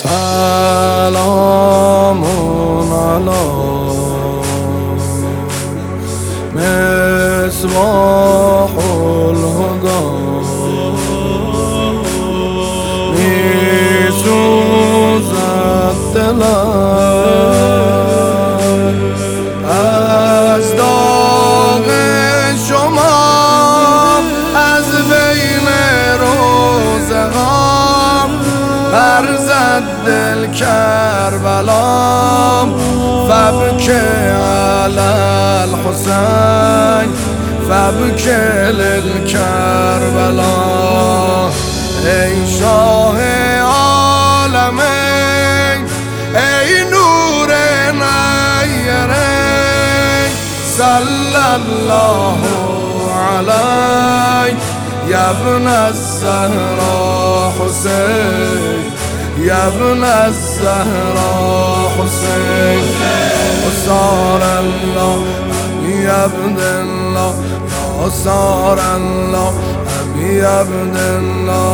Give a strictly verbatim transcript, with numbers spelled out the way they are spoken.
سلام علی مصباح الهدى میسوزد دلم از داغ شما، از بین روزگار برزد دل کربلام فبکه علی الحسین فبکه للکربلا. ای شاه عالمین، ای نور نیرین، صلی الله علیک یا ابن الزهرا حسین، یا ابن الزهرا حسین. وصار الله یا عبد الله، وصار الله یا عبد الله.